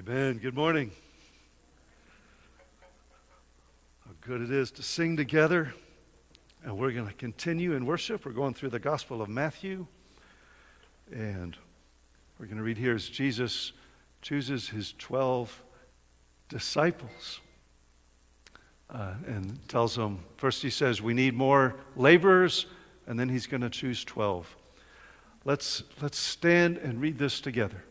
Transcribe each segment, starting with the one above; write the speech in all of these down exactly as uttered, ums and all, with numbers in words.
Amen. Good morning. How good it is to sing together. And we're going to continue in worship. We're going through the Gospel of Matthew. And we're going to read here as Jesus chooses his twelve disciples. Uh, and tells them, first he says, we need more laborers. And then he's going to choose twelve. Let's, let's stand and read this together.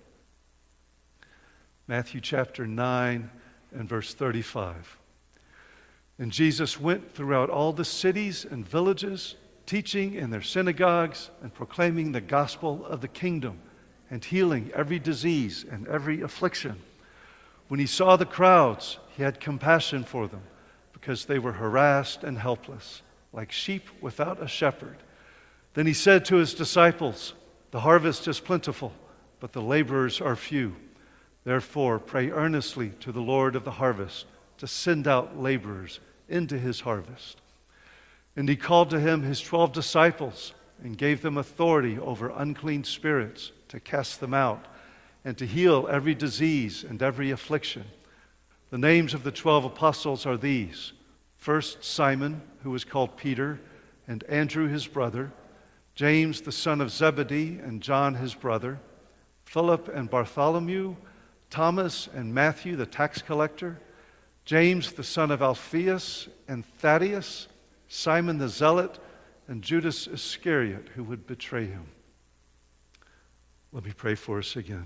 Matthew chapter nine and verse thirty-five. And Jesus went throughout all the cities and villages, teaching in their synagogues and proclaiming the gospel of the kingdom and healing every disease and every affliction. When he saw the crowds, he had compassion for them because they were harassed and helpless, like sheep without a shepherd. Then he said to his disciples, the harvest is plentiful, but the laborers are few. Therefore, pray earnestly to the Lord of the harvest to send out laborers into his harvest. And he called to him his twelve disciples and gave them authority over unclean spirits to cast them out and to heal every disease and every affliction. The names of the twelve apostles are these. First, Simon, who was called Peter, and Andrew his brother, James the son of Zebedee and John his brother, Philip and Bartholomew, Thomas and Matthew the tax collector, James the son of Alphaeus and Thaddeus, Simon the zealot, and Judas Iscariot who would betray him. Let me pray for us again.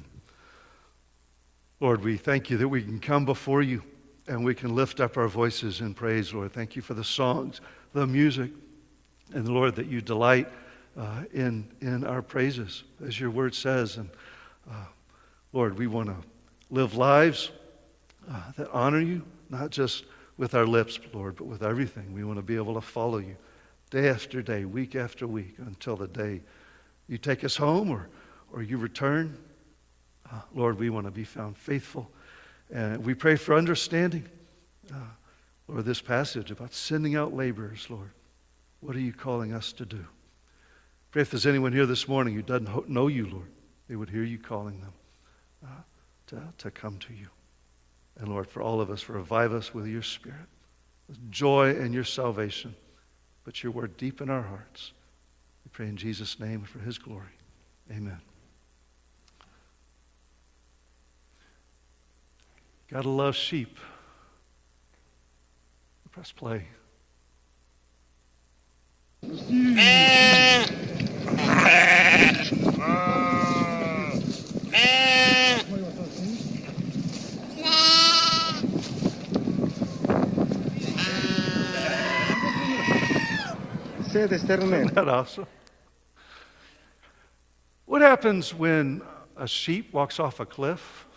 Lord, we thank you that we can come before you and we can lift up our voices in praise, Lord. Thank you for the songs, the music, and Lord, that you delight uh, in, in our praises, as your word says. And uh, Lord, we want to live lives uh, that honor you, not just with our lips, Lord, but with everything. We want to be able to follow you day after day, week after week, until the day you take us home or, or you return. Uh, Lord, we want to be found faithful. And we pray for understanding, uh, Lord, this passage about sending out laborers, Lord. What are you calling us to do? Pray if there's anyone here this morning who doesn't know you, Lord, they would hear you calling them uh, to, to come to you. And Lord, for all of us, revive us with your Spirit, with joy in your salvation, but your word deep in our hearts. We pray in Jesus' name and for his glory. Amen. Gotta love sheep. Press play. Isn't that awesome? What happens when a sheep walks off a cliff?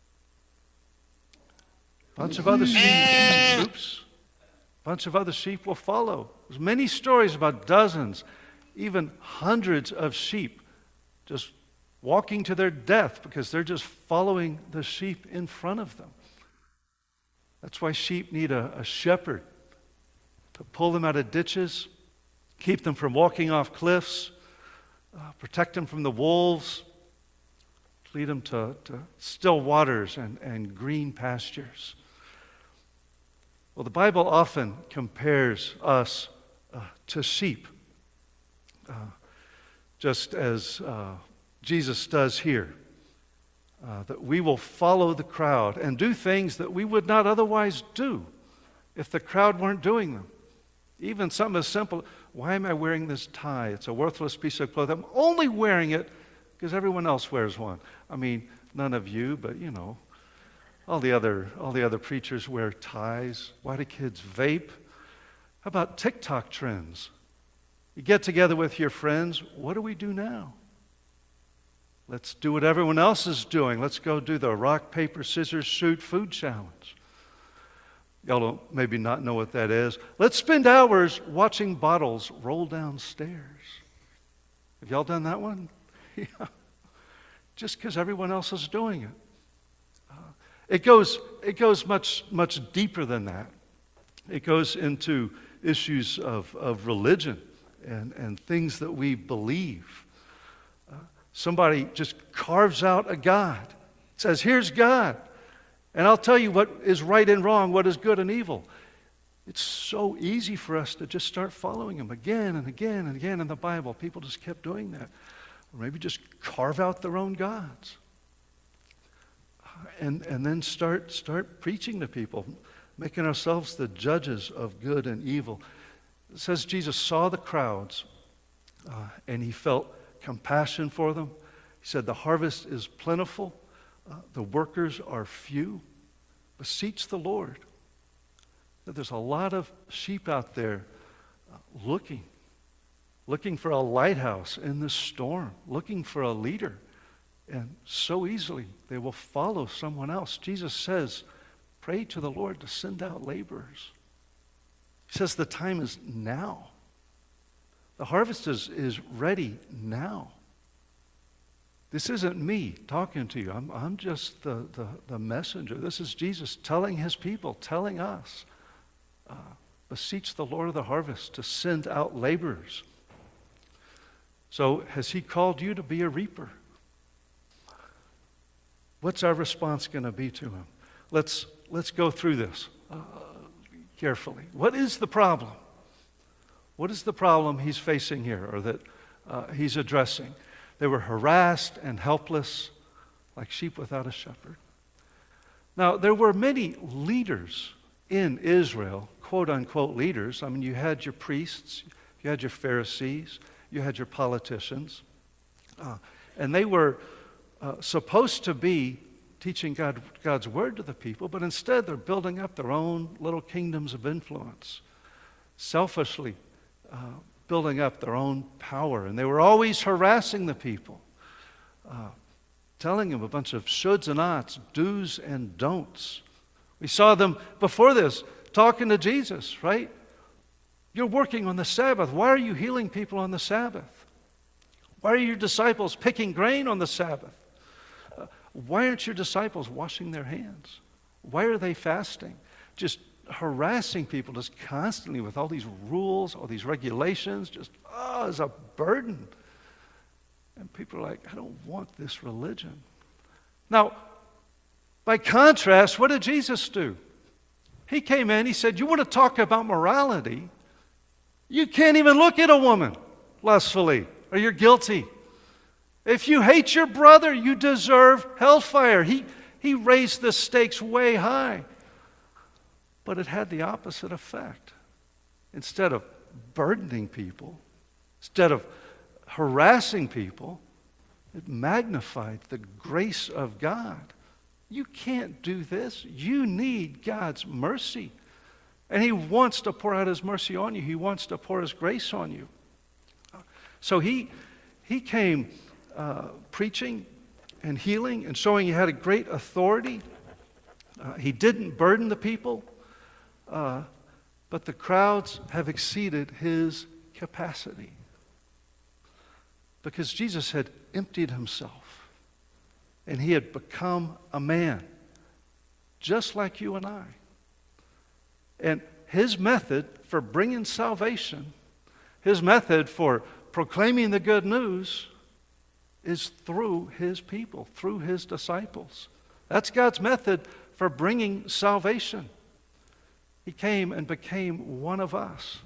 A bunch of other sheep, oops, a bunch of other sheep will follow. There's many stories about dozens, even hundreds of sheep just walking to their death because they're just following the sheep in front of them. That's why sheep need a, a shepherd to pull them out of ditches, keep them from walking off cliffs, uh, protect them from the wolves, lead them to, to still waters and, and green pastures. Well, the Bible often compares us uh, to sheep, uh, just as uh, Jesus does here, uh, that we will follow the crowd and do things that we would not otherwise do if the crowd weren't doing them. Even something as simple, why am I wearing this tie? It's a worthless piece of clothing. I'm only wearing it because everyone else wears one. I mean, none of you, but you know, all the other all the other preachers wear ties. Why do kids vape? How about TikTok trends? You get together with your friends, what do we do now? Let's do what everyone else is doing. Let's go do the rock, paper, scissors, shoot food challenge. Y'all don't maybe not know what that is. Let's spend hours watching bottles roll downstairs. Have y'all done that one? Yeah. Just because everyone else is doing it. Uh, it goes, it goes much, much deeper than that. It goes into issues of, of religion and, and things that we believe. Uh, somebody just carves out a God, says, here's God. And I'll tell you what is right and wrong, what is good and evil. It's so easy for us to just start following him again and again and again in the Bible. People just kept doing that. Or maybe just carve out their own gods. And, and then start, start preaching to people, making ourselves the judges of good and evil. It says Jesus saw the crowds uh, and he felt compassion for them. He said, the harvest is plentiful, uh, the workers are few. Beseech the Lord. There's a lot of sheep out there uh, looking, looking for a lighthouse in this storm, looking for a leader. And so easily they will follow someone else. Jesus says, pray to the Lord to send out laborers. He says the time is now. The harvest is, is ready now. This isn't me talking to you. I'm, I'm just the, the, the messenger. This is Jesus telling his people, telling us, uh, beseech the Lord of the harvest to send out laborers. So has he called you to be a reaper? What's our response going to be to him? Let's, let's go through this uh, carefully. What is the problem? What is the problem he's facing here, or that uh, he's addressing? They were harassed and helpless, like sheep without a shepherd. Now, there were many leaders in Israel, quote-unquote leaders. I mean, you had your priests, you had your Pharisees, you had your politicians, uh, and they were uh, supposed to be teaching God, God's word to the people, but instead they're building up their own little kingdoms of influence, selfishly uh, building up their own power. And they were always harassing the people, uh, telling them a bunch of shoulds and oughts, do's and don'ts. We saw them before this talking to Jesus, right? You're working on the Sabbath. Why are you healing people on the Sabbath? Why are your disciples picking grain on the Sabbath? Uh, why aren't your disciples washing their hands? Why are they fasting? Just harassing people just constantly with all these rules, all these regulations, just, oh, it's a burden. And people are like, I don't want this religion. Now, by contrast, what did Jesus do? He came in, he said, you want to talk about morality? You can't even look at a woman lustfully, or you're guilty. If you hate your brother, you deserve hellfire. He, he raised the stakes way high. But it had the opposite effect. Instead of burdening people, instead of harassing people, it magnified the grace of God. You can't do this. You need God's mercy. And he wants to pour out his mercy on you. He wants to pour his grace on you. So he, he came uh, preaching and healing and showing he had a great authority. Uh, he didn't burden the people, uh, but the crowds have exceeded his capacity. Because Jesus had emptied himself and he had become a man, just like you and I. And his method for bringing salvation, his method for proclaiming the good news is through his people, through his disciples. That's God's method for bringing salvation. He came and became one of us.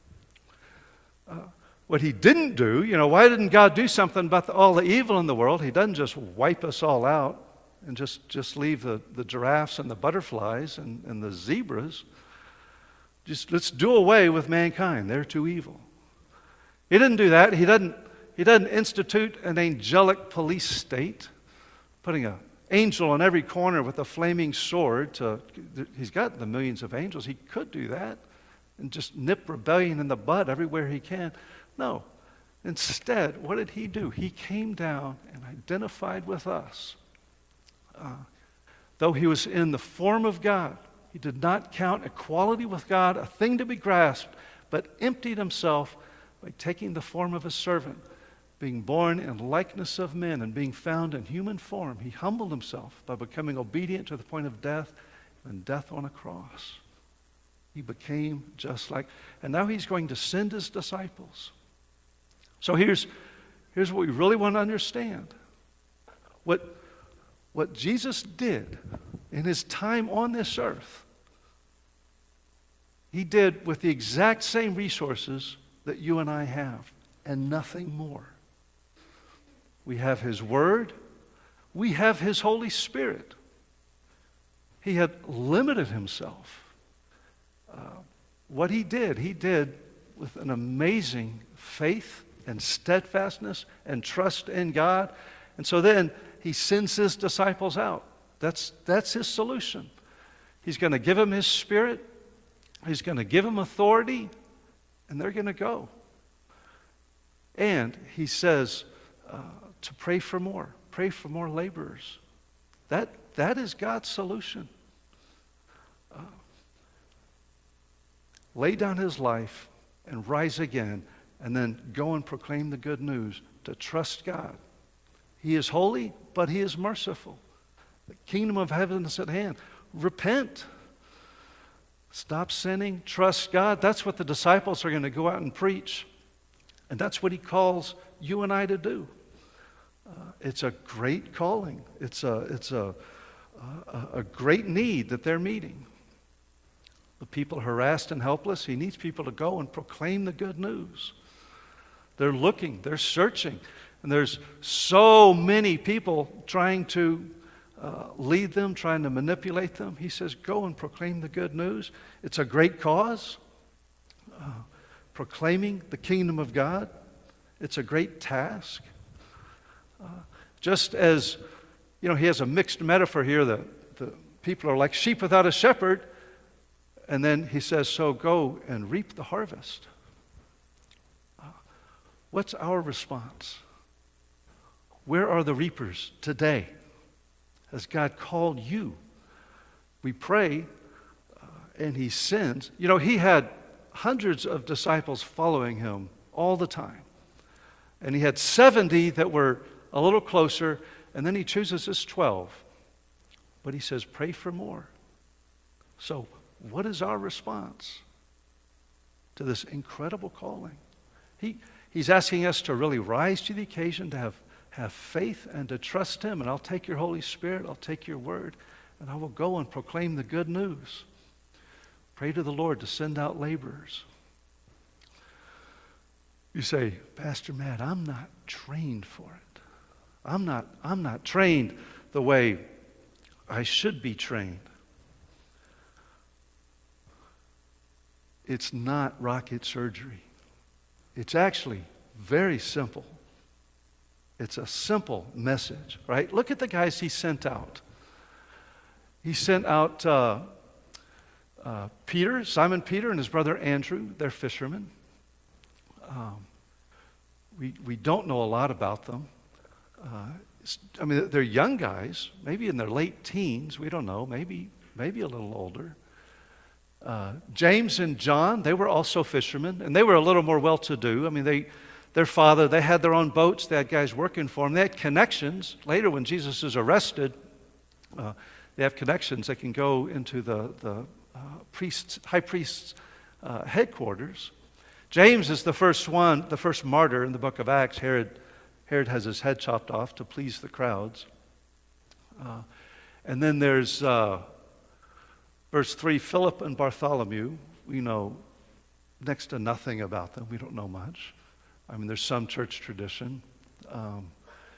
Uh, what he didn't do, you know, why didn't God do something about the, all the evil in the world? He doesn't just wipe us all out and just, just leave the, the giraffes and the butterflies and, and the zebras. Just let's do away with mankind. They're too evil. He didn't do that. He doesn't, he doesn't institute an angelic police state, putting an angel on every corner with a flaming sword. To, he's got the millions of angels. He could do that and just nip rebellion in the bud everywhere he can. No. Instead, what did he do? He came down and identified with us. Uh, though he was in the form of God, he did not count equality with God a thing to be grasped, but emptied himself by taking the form of a servant, being born in likeness of men and being found in human form. He humbled himself by becoming obedient to the point of death, and death on a cross. He became just like, and now he's going to send his disciples. So here's, here's what we really want to understand. What, what Jesus did in his time on this earth, he did with the exact same resources that you and I have, and nothing more. We have his word. We have his Holy Spirit. He had limited himself. Uh, what he did, he did with an amazing faith and steadfastness and trust in God. And so then he sends his disciples out. That's, that's his solution. He's going to give them his Spirit. He's going to give them authority, and they're going to go. And he says uh, to pray for more. Pray for more laborers. That, that is God's solution. Uh, lay down his life and rise again, and then go and proclaim the good news, to trust God. He is holy, but he is merciful. The kingdom of heaven is at hand. Repent. Stop sinning. Trust God. That's what the disciples are going to go out and preach. And that's what he calls you and I to do. Uh, it's a great calling. It's a, it's a, a, a great need that they're meeting. The people harassed and helpless, he needs people to go and proclaim the good news. They're looking, they're searching, and there's so many people trying to uh, lead them, trying to manipulate them. He says, go and proclaim the good news. It's a great cause. Uh, proclaiming the kingdom of God. It's a great task. Uh, just as, you know, he has a mixed metaphor here. The, the people are like sheep without a shepherd. And then he says, so go and reap the harvest. Uh, what's our response? Where are the reapers today? Has God called you? We pray, uh, and he sends. You know, he had hundreds of disciples following him all the time. And he had seventy that were a little closer, and then he chooses his twelve. But he says, pray for more. So, what is our response to this incredible calling? He, he's asking us to really rise to the occasion, to have, have faith and to trust him. And I'll take your Holy Spirit, I'll take your word, and I will go and proclaim the good news. Pray to the Lord to send out laborers. You say, Pastor Matt, I'm not trained for it. I'm not, I'm not trained the way I should be trained. It's not rocket surgery. It's actually very simple. It's a simple message, right? Look at the guys he sent out. He sent out uh, uh, Peter, Simon Peter, and his brother Andrew. They're fishermen. Um, we we don't know a lot about them. Uh, I mean, they're young guys, maybe in their late teens. We don't know. Maybe maybe a little older. Uh, James and John, they were also fishermen, and they were a little more well-to-do. I mean, they, their father, they had their own boats. They had guys working for them. They had connections. Later, when Jesus is arrested, uh, they have connections that can go into the, the uh, priest's, high priest's uh, headquarters. James is the first one, the first martyr in the book of Acts. Herod, Herod has his head chopped off to please the crowds. Uh, and then there's... Uh, Verse three, Philip and Bartholomew, we know next to nothing about them. We don't know much. I mean, there's some church tradition. Um,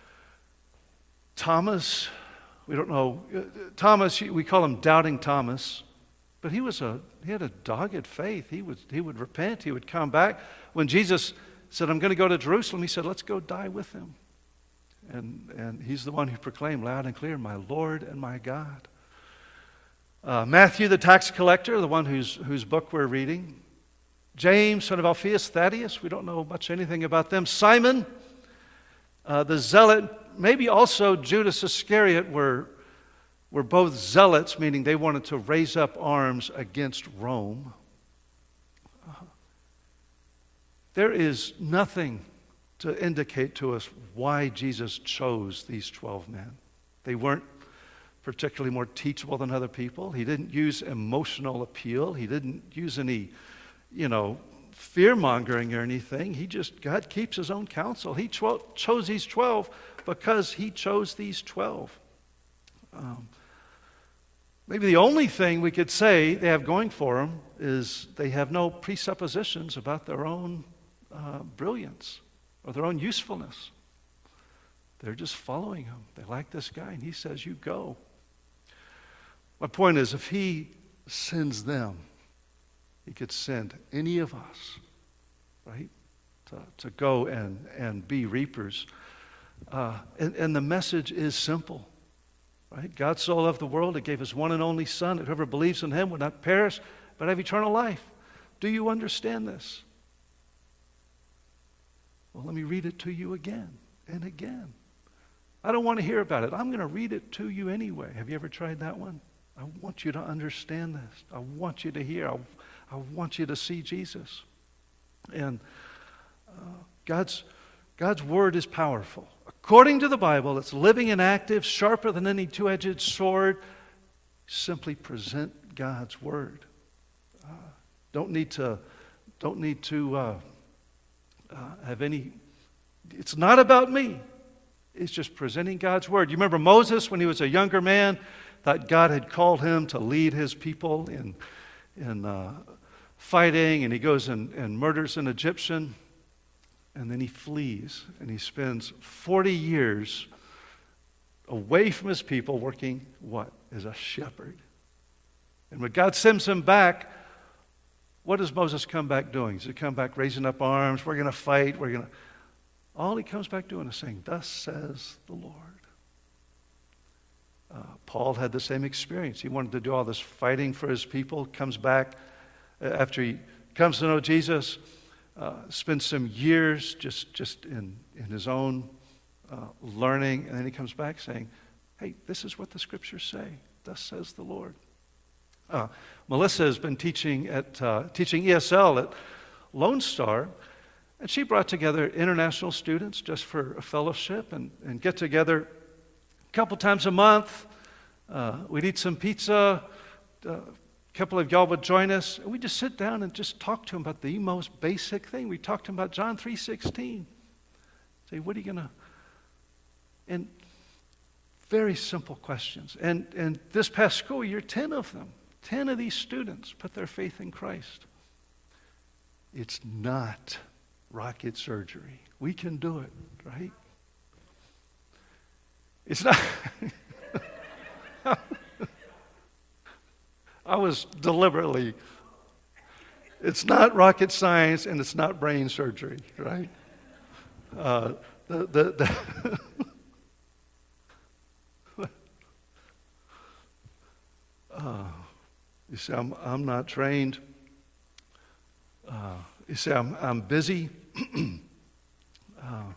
Thomas, we don't know. Thomas, we call him Doubting Thomas, but he was a he had a dogged faith. He would he would repent. He would come back. When Jesus said, "I'm going to go to Jerusalem," he said, "Let's go die with him." And and he's the one who proclaimed loud and clear, "My Lord and my God." Uh, Matthew, the tax collector, the one whose, whose book we're reading. James, son of Alphaeus, Thaddeus, we don't know much anything about them. Simon, uh, the zealot, maybe also Judas Iscariot were, were both zealots, meaning they wanted to raise up arms against Rome. Uh, there is nothing to indicate to us why Jesus chose these twelve men. They weren't particularly more teachable than other people. He didn't use emotional appeal. He didn't use any, you know, fear-mongering or anything. He just, God keeps his own counsel. He cho- chose these twelve because he chose these twelve. Um, Maybe the only thing we could say they have going for them is they have no presuppositions about their own uh, brilliance or their own usefulness. They're just following him. They like this guy, and he says, you go. My point is, if he sends them, he could send any of us, right, to, to go and, and be reapers. Uh, and, and the message is simple, right? God so loved the world, he gave his one and only Son, that whoever believes in him would not perish, but have eternal life. Do you understand this? Well, let me read it to you again and again. I don't want to hear about it. I'm going to read it to you anyway. Have you ever tried that one? I want you to understand this. I want you to hear. I, I want you to see Jesus. And uh, God's, God's word is powerful. According to the Bible, it's living and active, sharper than any two-edged sword. Simply present God's word. Uh, don't need to, don't need to uh, uh, have any, it's not about me. It's just presenting God's word. You remember Moses when he was a younger man, thought God had called him to lead his people in, in uh, fighting, and he goes and, and murders an Egyptian, and then he flees, and he spends forty years away from his people working, what? As a shepherd. And when God sends him back, what does Moses come back doing? Does he come back raising up arms? We're going to fight. We're going to... All he comes back doing is saying, thus says the Lord. Uh, Paul had the same experience. He wanted to do all this fighting for his people, comes back uh, after he comes to know Jesus, uh, spends some years just, just in, in his own uh, learning, and then he comes back saying, hey, this is what the scriptures say. Thus says the Lord. Uh, Melissa has been teaching at uh, teaching E S L at Lone Star, and she brought together international students just for a fellowship and, and get together a couple times a month. Uh, we'd eat some pizza. Uh, a couple of y'all would join us. And we'd just sit down and just talk to them about the most basic thing. We talked to them about John three sixteen. Say, what are you going to... And very simple questions. And, and this past school year, ten of them, ten of these students put their faith in Christ. It's not rocket surgery. We can do it, right? It's not. I was deliberately. It's not rocket science and it's not brain surgery, right? Uh, the the. the uh, you see, I'm I'm not trained. Uh, You say, I'm, I'm busy. uh,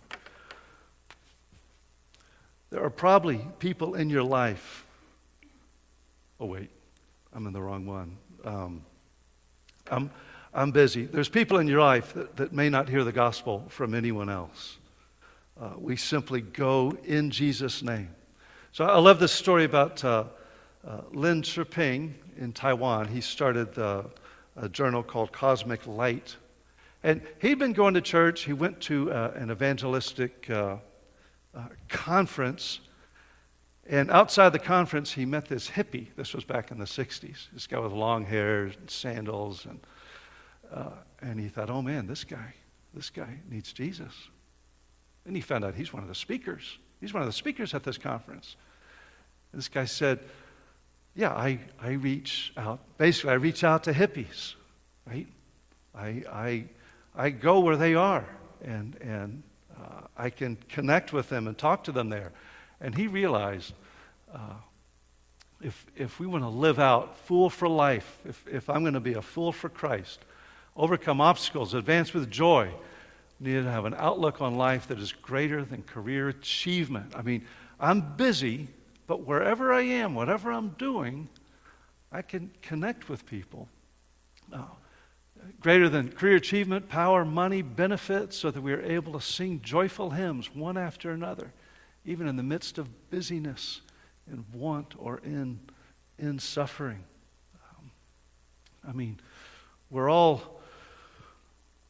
there are probably people in your life. Oh, wait, I'm in the wrong one. Um, I'm, I'm busy. There's people in your life that, that may not hear the gospel from anyone else. Uh, we simply go in Jesus' name. So I love this story about uh, uh, Lin Chiping in Taiwan. He started uh, a journal called Cosmic Light. And he'd been going to church. He went to uh, an evangelistic uh, uh, conference. And outside the conference, he met this hippie. This was back in the sixties. This guy with long hair and sandals. And, uh, and he thought, oh man, this guy, this guy needs Jesus. And he found out he's one of the speakers. He's one of the speakers at this conference. And this guy said, yeah, I, I reach out. Basically, I reach out to hippies, right? I... I I go where they are, and and uh, I can connect with them and talk to them there. And he realized, uh, if if we want to live out fool for life, if if I'm going to be a fool for Christ, overcome obstacles, advance with joy, we need to have an outlook on life that is greater than career achievement. I mean, I'm busy, but wherever I am, whatever I'm doing, I can connect with people. Uh, Greater than career achievement, power, money, benefits, so that we are able to sing joyful hymns one after another, even in the midst of busyness, in want, or in, in suffering. Um, I mean, we're all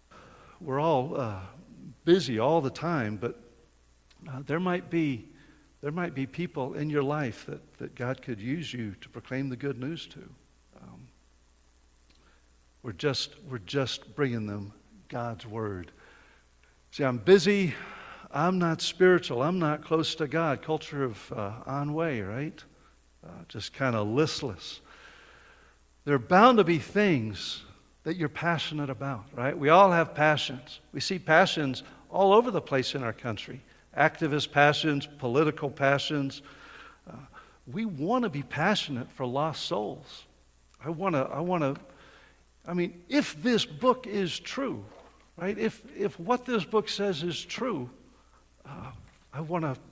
we're all uh, busy all the time, but uh, there might be There might be people in your life that, that God could use you to proclaim the good news to. Um, we're just we're just bringing them God's word. See, I'm busy. I'm not spiritual. I'm not close to God. Culture of uh, ennui, right? Uh, just kind of listless. There are bound to be things that you're passionate about, right? We all have passions. We see passions all over the place in our country. Activist passions, political passions. Uh, we want to be passionate for lost souls. I want to, I want to, I mean, if this book is true, right? If, if what this book says is true, uh, I want to,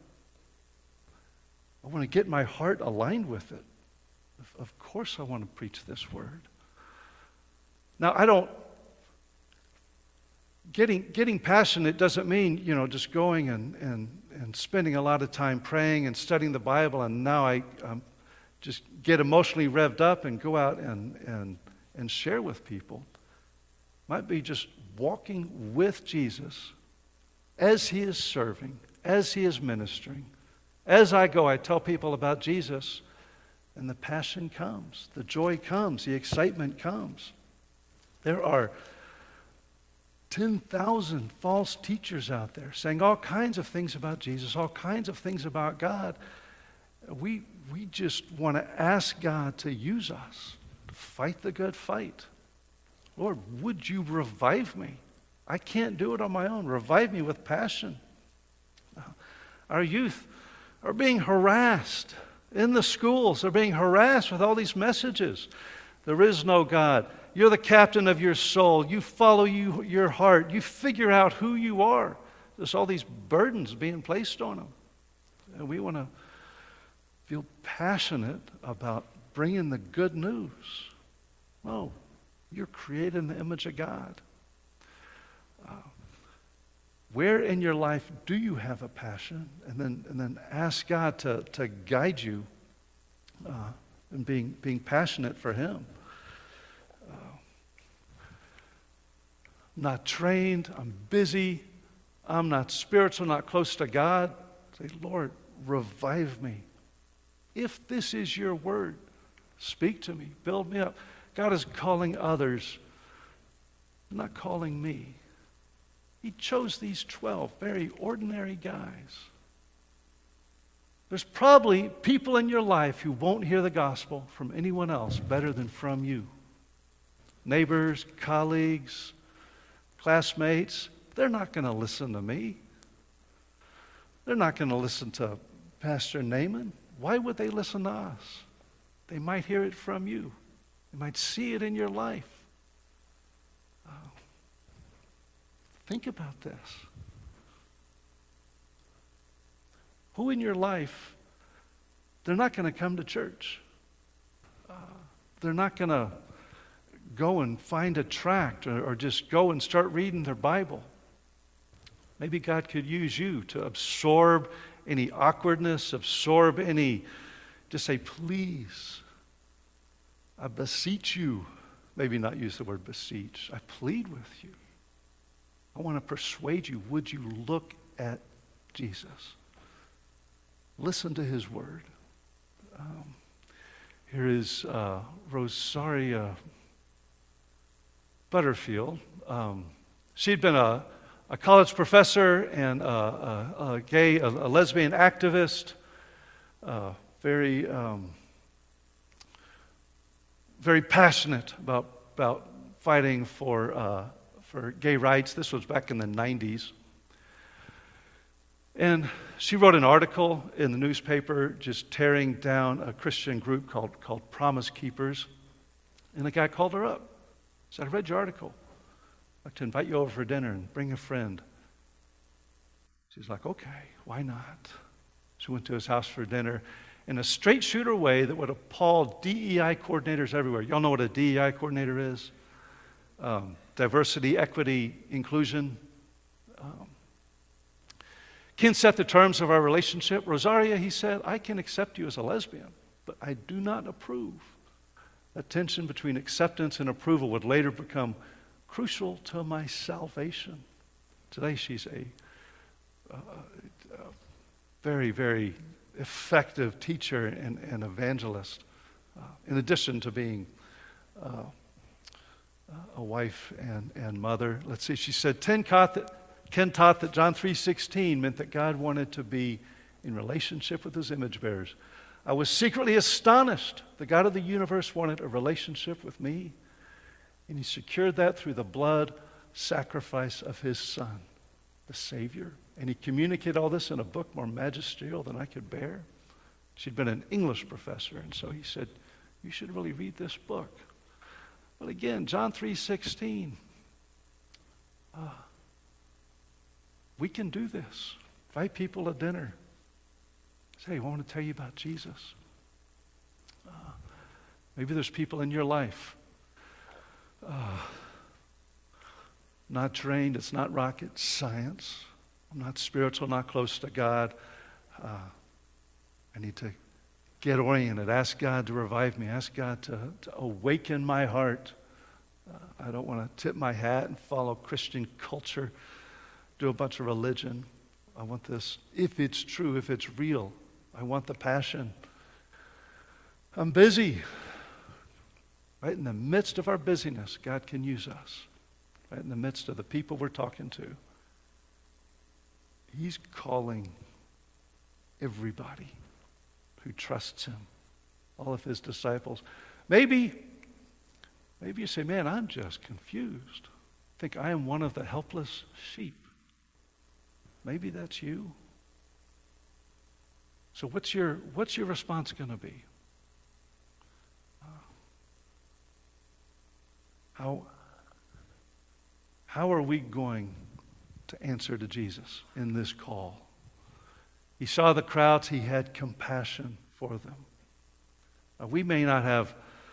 I want to get my heart aligned with it. Of, of course I want to preach this word. Now, I don't, getting getting passionate doesn't mean, you know, just going and, and, and spending a lot of time praying and studying the Bible, and now I um, just get emotionally revved up and go out and, and, and share with people. Might be just walking with Jesus as he is serving, as he is ministering. As I go, I tell people about Jesus, and the passion comes, the joy comes, the excitement comes. There are ten thousand false teachers out there saying all kinds of things about Jesus, all kinds of things about God. We, we just want to ask God to use us to fight the good fight. Lord, would you revive me? I can't do it on my own. Revive me with passion. Our youth are being harassed in the schools. They're being harassed with all these messages. There is no God. You're the captain of your soul. You follow you, your heart. You figure out who you are. There's all these burdens being placed on them. And we want to feel passionate about bringing the good news. No, you're created in the image of God. Uh, where in your life do you have a passion? And then, and then ask God to, to guide you uh, in being, being passionate for him. Not trained, I'm busy, I'm not spiritual, not close to God. Say, Lord, revive me. If this is your word, speak to me, build me up. God is calling others, not calling me. He chose these twelve very ordinary guys. There's probably people in your life who won't hear the gospel from anyone else better than from you. Neighbors, colleagues, classmates, they're not going to listen to me. They're not going to listen to Pastor Naaman. Why would they listen to us? They might hear it from you. They might see it in your life. Uh, think about this. Who in your life, they're not going to come to church. Uh, they're not going to go and find a tract or, or just go and start reading their Bible. Maybe God could use you to absorb any awkwardness, absorb any, just say, please, I beseech you. Maybe not use the word beseech. I plead with you. I want to persuade you. Would you look at Jesus? Listen to his word. Um, here is uh, Rosaria Butterfield. Um, she'd been a, a college professor and a, a, a gay, a, a lesbian activist, uh, very, um, very passionate about about fighting for uh, for gay rights. This was back in the nineties, and she wrote an article in the newspaper just tearing down a Christian group called called Promise Keepers, and the guy called her up. He said, I read your article. I'd like to invite you over for dinner and bring a friend. She's like, okay, why not? She went to his house for dinner in a straight shooter way that would appall D E I coordinators everywhere. Y'all know what a D E I coordinator is? Um, diversity, equity, inclusion. Um, Ken set the terms of our relationship. Rosaria, he said, I can accept you as a lesbian, but I do not approve. That tension between acceptance and approval would later become crucial to my salvation. Today she's a, a, a very, very effective teacher and, and evangelist, uh, in addition to being uh, a wife and, and mother. Let's see, she said, Ken taught that, Ken taught that John three sixteen meant that God wanted to be in relationship with his image bearers. I was secretly astonished. The God of the universe wanted a relationship with me, and he secured that through the blood sacrifice of his Son, the Savior. And he communicated all this in a book more magisterial than I could bear. She'd been an English professor, and so he said, you should really read this book. Well, again, John three sixteen. Uh, we can do this. Invite people to dinner. Say, I want to tell you about Jesus. Uh, maybe there's people in your life uh, not trained. It's not rocket science. I'm not spiritual, not close to God. Uh, I need to get oriented. Ask God to revive me. Ask God to, to awaken my heart. Uh, I don't want to tip my hat and follow Christian culture, do a bunch of religion. I want this, if it's true, if it's real, I want the passion. I'm busy. Right in the midst of our busyness, God can use us. Right in the midst of the people we're talking to. He's calling everybody who trusts him, all of his disciples. Maybe, maybe you say, man, I'm just confused. I think I am one of the helpless sheep. Maybe that's you. So what's your, what's your response going to be? Uh, how, how are we going to answer to Jesus in this call? He saw the crowds. He had compassion for them. Uh, we may not have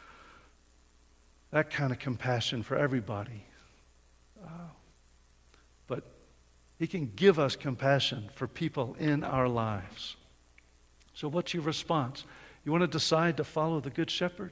that kind of compassion for everybody, uh, but he can give us compassion for people in our lives. So what's your response? You want to decide to follow the Good Shepherd?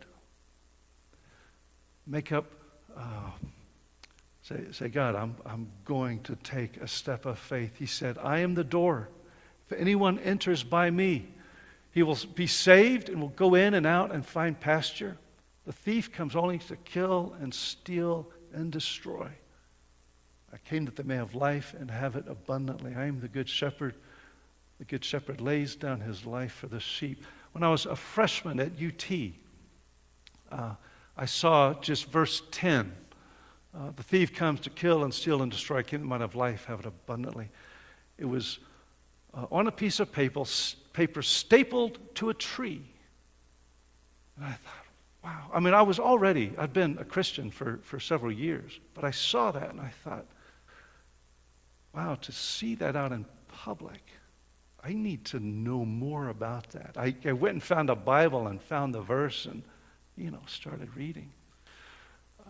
Make up, uh, say, say, God, I'm, I'm going to take a step of faith. He said, I am the door. If anyone enters by me, he will be saved and will go in and out and find pasture. The thief comes only to kill and steal and destroy. I came that they may have life and have it abundantly. I am the good shepherd. The good shepherd lays down his life for the sheep. When I was a freshman at U T, uh, I saw just verse ten. Uh, the thief comes to kill and steal and destroy. I came that they might have life, have it abundantly. It was uh, on a piece of paper, paper stapled to a tree. And I thought, wow. I mean, I was already, I'd been a Christian for, for several years, but I saw that and I thought, wow, to see that out in public, I need to know more about that. I, I went and found a Bible and found the verse and, you know, started reading. Uh,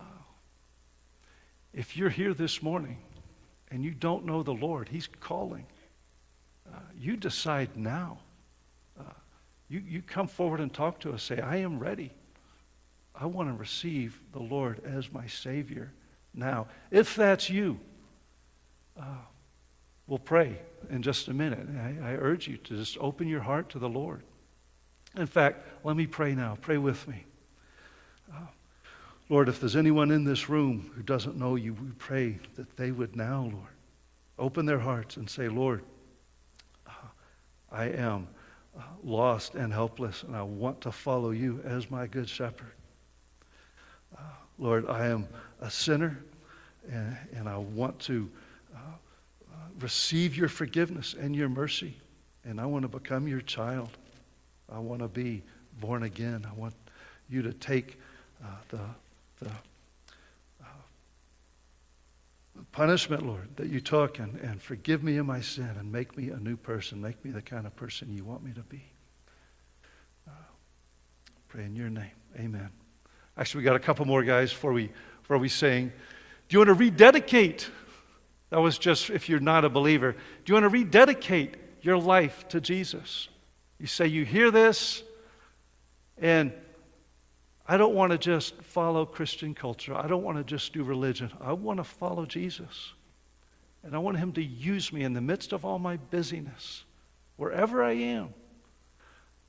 if you're here this morning and you don't know the Lord, he's calling. Uh, you decide now. Uh, you, you come forward and talk to us. Say, I am ready. I want to receive the Lord as my Savior now. If that's you, uh, we'll pray in just a minute. I, I urge you to just open your heart to the Lord. In fact, let me pray now. Pray with me. Uh, Lord, if there's anyone in this room who doesn't know you, we pray that they would now, Lord, open their hearts and say, Lord, uh, I am uh, lost and helpless, and I want to follow you as my good shepherd. Uh, Lord, I am a sinner, and, and I want to uh, uh, receive your forgiveness and your mercy, and I want to become your child. I want to be born again. I want you to take uh, the, the uh, punishment, Lord, that you took and, and forgive me of my sin and make me a new person. Make me the kind of person you want me to be. Uh, pray in your name. Amen. Actually, we got a couple more guys before we, before we sing. Do you want to rededicate? That was just if you're not a believer. Do you want to rededicate your life to Jesus? You say, you hear this, and I don't want to just follow Christian culture. I don't want to just do religion. I want to follow Jesus. And I want him to use me in the midst of all my busyness, wherever I am.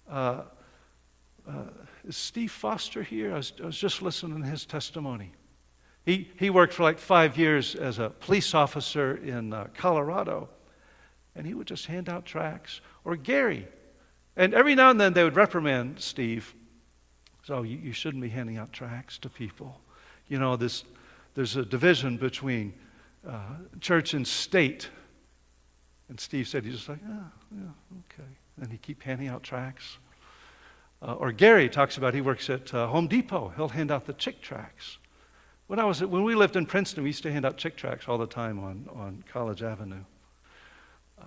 Uh, uh, is Steve Foster here? I was, I was just listening to his testimony. He, he worked for like five years as a police officer in uh, Colorado, and he would just hand out tracts. Or Gary. And every now and then they would reprimand Steve. So you, you shouldn't be handing out tracts to people. You know, this, there's a division between uh, church and state. And Steve said, he's just like, oh, yeah, okay. And he'd keep handing out tracts. Uh, or Gary talks about, he works at uh, Home Depot. He'll hand out the Chick tracts. When I was at, when we lived in Princeton, we used to hand out Chick tracts all the time on, on College Avenue. Uh,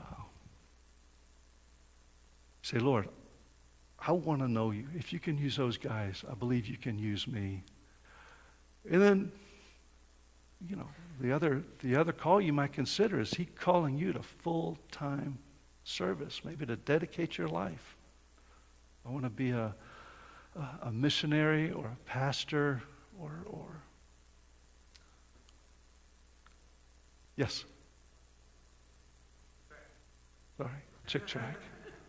say, Lord, I want to know you. If you can use those guys, I believe you can use me. And then, you know, the other the other call you might consider is he calling you to full-time service, maybe to dedicate your life. I want to be a, a, a missionary or a pastor or, or yes. Sorry, Chick tract.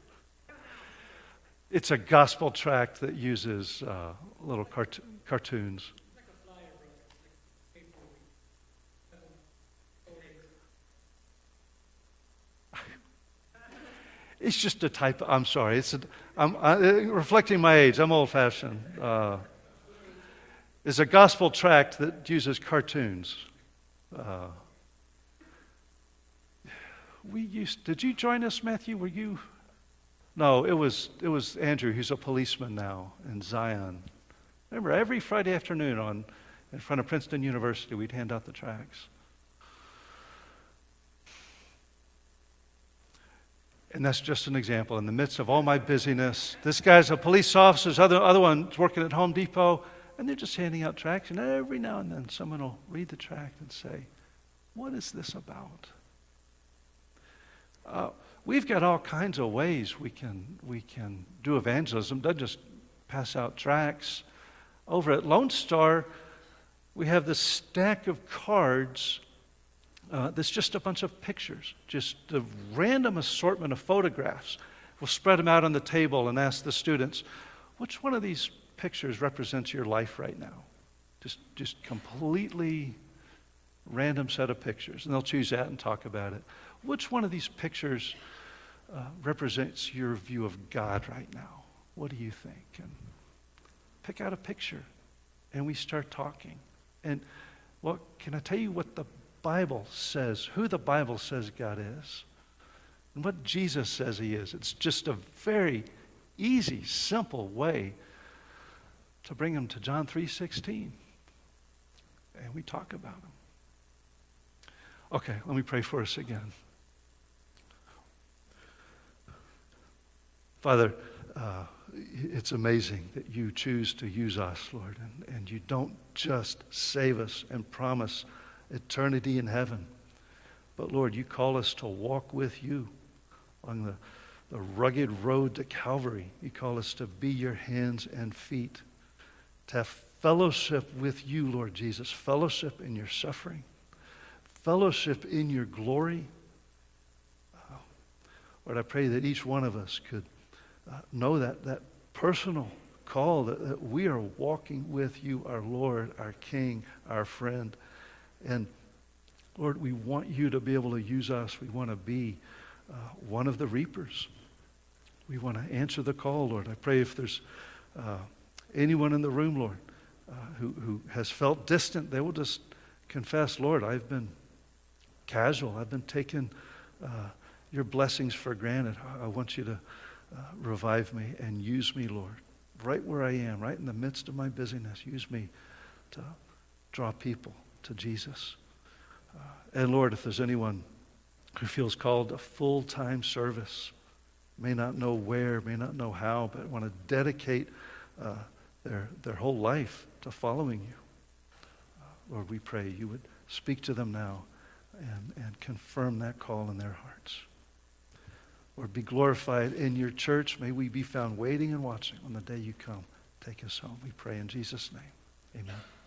It's a gospel tract that uses uh, little cart- cartoons. It's just a type. I'm sorry. It's a, I'm I, reflecting my age. I'm old-fashioned. Uh, it's a gospel tract that uses cartoons. Uh, we used. Did you join us, Matthew? Were you? No, it was it was Andrew, who's a policeman now in Zion. Remember, every Friday afternoon on in front of Princeton University, we'd hand out the tracts. And that's just an example. In the midst of all my busyness, this guy's a police officer, this other other one's working at Home Depot, and they're just handing out tracts. And every now and then, someone will read the tract and say, "What is this about?" Uh, We've got all kinds of ways we can we can do evangelism. Don't just pass out tracts. Over at Lone Star, we have this stack of cards uh, that's just a bunch of pictures, just a random assortment of photographs. We'll spread them out on the table and ask the students, which one of these pictures represents your life right now? Just, just completely random set of pictures. And they'll choose that and talk about it. Which one of these pictures uh, represents your view of God right now? What do you think? And pick out a picture, and we start talking. And well, can I tell you what the Bible says, who the Bible says God is, and what Jesus says he is? It's just a very easy, simple way to bring them to John three sixteen. And we talk about them. Okay, let me pray for us again. Father, uh, it's amazing that you choose to use us, Lord, and, and you don't just save us and promise eternity in heaven, but Lord, you call us to walk with you on the, the rugged road to Calvary. You call us to be your hands and feet, to have fellowship with you, Lord Jesus, fellowship in your suffering, fellowship in your glory. Uh, Lord, I pray that each one of us could uh, know that, that personal call that, that we are walking with you, our Lord, our King, our friend. And Lord, we want you to be able to use us. We want to be uh, one of the reapers. We want to answer the call, Lord. I pray if there's uh, anyone in the room, Lord, uh, who, who has felt distant, they will just confess, Lord, I've been casual. I've been taking uh, your blessings for granted. I, I want you to uh, revive me and use me, Lord, right where I am, right in the midst of my busyness. Use me to draw people to Jesus. Uh, and Lord, if there's anyone who feels called to full-time service, may not know where, may not know how, but want to dedicate uh, their, their whole life to following you, uh, Lord, we pray you would speak to them now and, and confirm that call in their hearts. Lord, be glorified in your church. May we be found waiting and watching on the day you come. Take us home. We pray in Jesus' name. Amen.